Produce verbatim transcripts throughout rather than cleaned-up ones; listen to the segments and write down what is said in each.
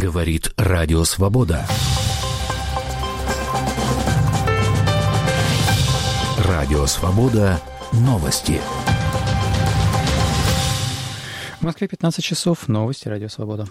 Говорит Радио Свобода. Радио Свобода. Новости. В Москве пятнадцать часов. Новости. Радио Свобода.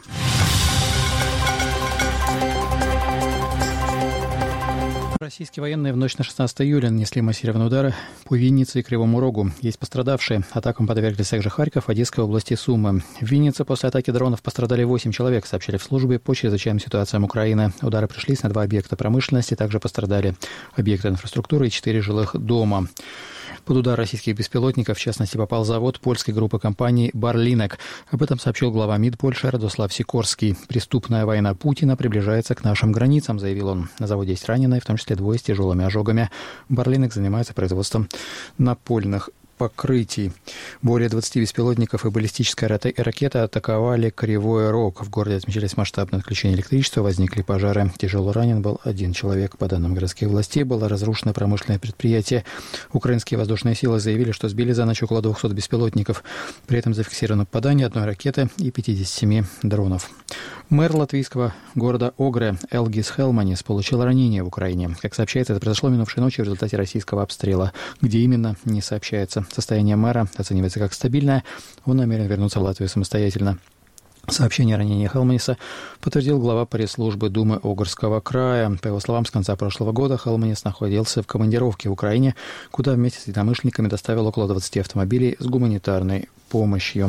Российские военные в ночь на шестнадцатое июля нанесли массированные удары по Виннице и Кривому Рогу. Есть пострадавшие. Атакам подверглись также Харьков, Одесская область и Сумы. В Виннице после атаки дронов пострадали восемь человек, сообщили в службе по чрезвычайным ситуациям Украины. Удары пришлись на два объекта промышленности, также пострадали объекты инфраструктуры и четыре жилых дома. Под удар российских беспилотников, в частности, попал завод польской группы компаний «Барлинек». Об этом сообщил глава МИД Польши Радослав Сикорский. «Преступная война Путина приближается к нашим границам», заявил он. На заводе есть раненые, в том числе двое с тяжелыми ожогами. «Барлинек» занимается производством напольных покрытий. Более двадцати беспилотников и баллистическая ракета атаковали Кривой Рог. В городе отмечались масштабные отключения электричества, возникли пожары. Тяжело ранен был один человек. По данным городских властей, было разрушено промышленное предприятие. Украинские воздушные силы заявили, что сбили за ночь около двухсот беспилотников. При этом зафиксировано попадание одной ракеты и пятидесяти семи дронов. Мэр латвийского города Огре Элгис Хелманис получил ранение в Украине. Как сообщается, это произошло минувшей ночью в результате российского обстрела. Где именно, не сообщается. Состояние мэра оценивается как стабильное. Он намерен вернуться в Латвию самостоятельно. Сообщение о ранении Хелманиса подтвердил глава пресс-службы Думы Огрского края. По его словам, с конца прошлого года Хелманис находился в командировке в Украине, куда вместе с единомышленниками доставил около двадцати автомобилей с гуманитарной помощью.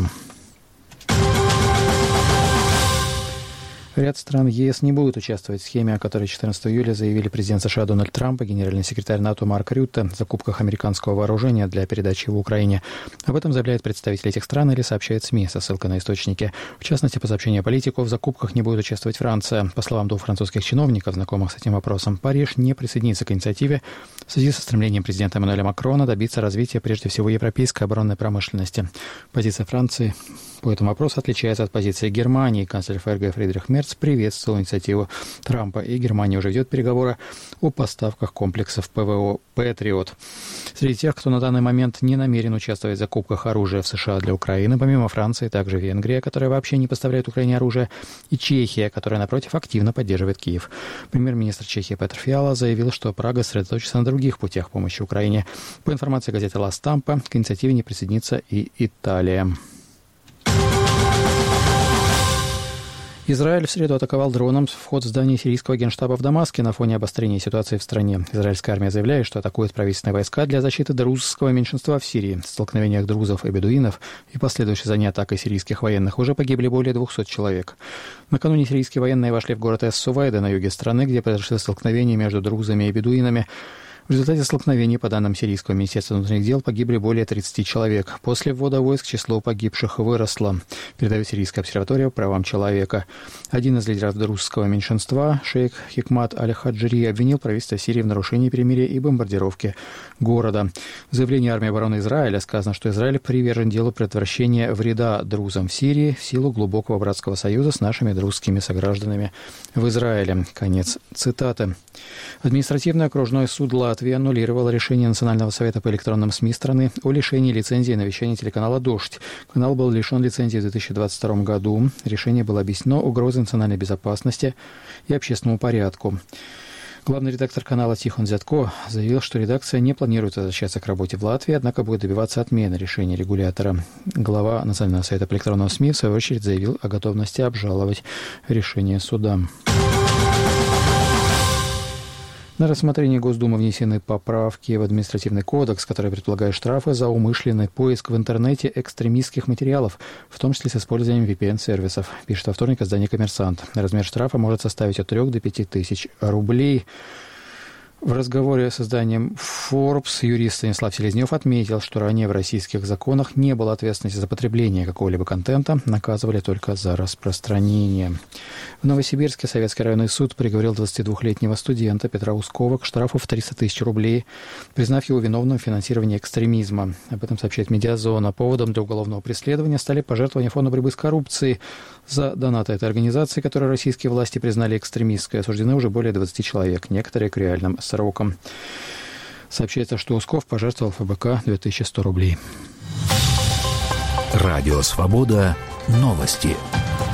Ряд стран ЕС не будут участвовать в схеме, о которой четырнадцатого июля заявили президент США Дональд Трамп и генеральный секретарь НАТО Марк Рютте в закупках американского вооружения для передачи его Украине. Об этом заявляет представитель этих стран или сообщает СМИ со ссылкой на источники. В частности, по сообщению политиков, в закупках не будет участвовать Франция. По словам двух французских чиновников, знакомых с этим вопросом, Париж не присоединится к инициативе в связи со стремлением президента Эммануэля Макрона добиться развития прежде всего европейской оборонной промышленности. Позиция Франции по этому вопросу отличается от позиции Германии. Канцлер ФРГ Фридрих Мерц приветствовал инициативу Трампа, и Германия уже ведет переговоры о поставках комплексов ПВО «Патриот». Среди тех, кто на данный момент не намерен участвовать в закупках оружия в США для Украины, помимо Франции, также Венгрия, которая вообще не поставляет Украине оружие, и Чехия, которая, напротив, активно поддерживает Киев. Премьер-министр Чехии Петр Фиала заявил, что Прага сосредоточится на других путях помощи Украине. По информации газеты «Ла Стампа», к инициативе не присоединится и Италия. Израиль в среду атаковал дроном вход в здание сирийского генштаба в Дамаске на фоне обострения ситуации в стране. Израильская армия заявляет, что атакует правительственные войска для защиты друзского меньшинства в Сирии. В столкновениях друзов и бедуинов и последующей за ней атакой сирийских военных уже погибли более двухсот человек. Накануне сирийские военные вошли в город Эс-Сувайда на юге страны, где произошли столкновения между друзами и бедуинами. В результате столкновений, по данным Сирийского министерства внутренних дел, погибли более тридцати человек. После ввода войск число погибших выросло, передает Сирийская обсерватория по правам человека. Один из лидеров друзского меньшинства, шейх Хикмат Аль-Хаджири, обвинил правительство Сирии в нарушении перемирия и бомбардировке города. В заявлении армии обороны Израиля сказано, что Израиль привержен делу предотвращения вреда друзам в Сирии в силу глубокого братского союза с нашими друзскими согражданами в Израиле. Конец цитаты. Административный окружной суд Латвии аннулировал решение Национального совета по электронным СМИ страны о лишении лицензии на вещание телеканала «Дождь». Канал был лишен лицензии в две тысячи двадцать втором году. Решение было объяснено угрозой национальной безопасности и общественному порядку. Главный редактор канала Тихон Зятко заявил, что редакция не планирует возвращаться к работе в Латвии, однако будет добиваться отмены решения регулятора. Глава Национального совета по электронным СМИ, в свою очередь, заявил о готовности обжаловать решение суда. На рассмотрение Госдумы внесены поправки в административный кодекс, который предполагает штрафы за умышленный поиск в интернете экстремистских материалов, в том числе с использованием ви пи эн-сервисов, пишет во вторник издание «Коммерсант». Размер штрафа может составить от трёх до пяти тысяч рублей. В разговоре с изданием Forbes юрист Станислав Селезнев отметил, что ранее в российских законах не было ответственности за потребление какого-либо контента, наказывали только за распространение. В Новосибирске Советский районный суд приговорил двадцатидвухлетнего студента Петра Ускова к штрафу в триста тысяч рублей, признав его виновным в финансировании экстремизма. Об этом сообщает «Медиазона». Поводом для уголовного преследования стали пожертвования Фонда борьбы с коррупцией. За донаты этой организации, которую российские власти признали экстремистской, осуждены уже более двадцати человек, некоторые к реальным срокам. Сообщается, что Усков пожертвовал эф бэ ка две тысячи сто рублей. Радио «Свобода». Новости.